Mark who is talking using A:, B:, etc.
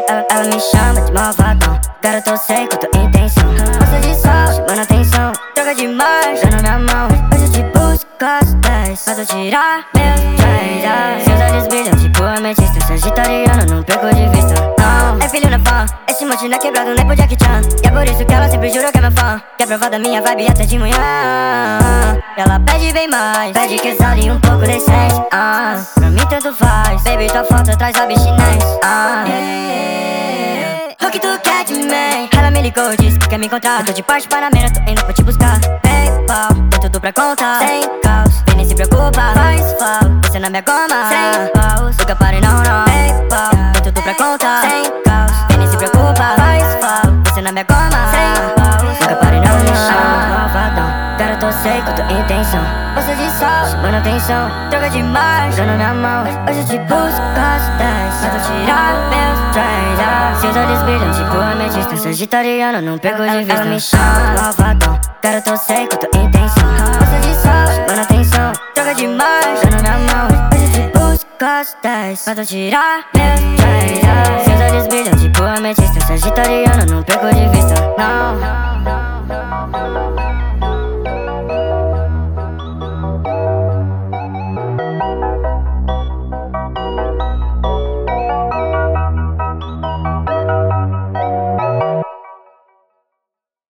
A: Ela me chama de malvadão, garoto, eu sei que eu tô intenção. Gosta de sol, chamando atenção, troca de marcha na minha mão. Hoje eu te busco às 10, mas eu tirar meus três. Seus olhos brilham tipo ametista, sagitariano, não perco de vista. Não, é filho na fã, esse monte não é quebrado nem pro Jack Chan. E é por isso que ela sempre jurou que é meu fã, quer provar da minha vibe até de manhã. Ela pede bem mais, pede que e um pouco decente. Pra mim tanto faz, baby, tua foto traz abstinência. O que tu quer de mim? Ela me ligou, disse que quer me encontrar. Eu tô de parte Panamera, tô indo pra te buscar. PayPal, tem tudo pra contar. Sem caos, vem nem se preocupa. Faz falta, você na minha goma. Sem paus, nunca pare não, não. PayPal, tem tudo pra contar. Sem caos, vem nem se preocupa. Faz falta, você na minha goma. Sem paus, nunca pare não, me chama de malvadão, garoto, eu sei que eu tô intenção. Gosta de sol, chamando atenção, troca de marcha na minha mão. Hoje eu te busco às 10, mas eu tirar meus três. Seus olhos brilham tipo ametista, sagitariano, não perco de vista. Ela me chama de malvadão, garoto, eu sei que eu tô intenção. Gosta de sol, chamando atenção, troca de marcha na minha mão. Hoje eu te busco às 10, mas eu tirar meus três. Seus olhos brilham tipo ametista, sagitariano, não perco de vista. Não.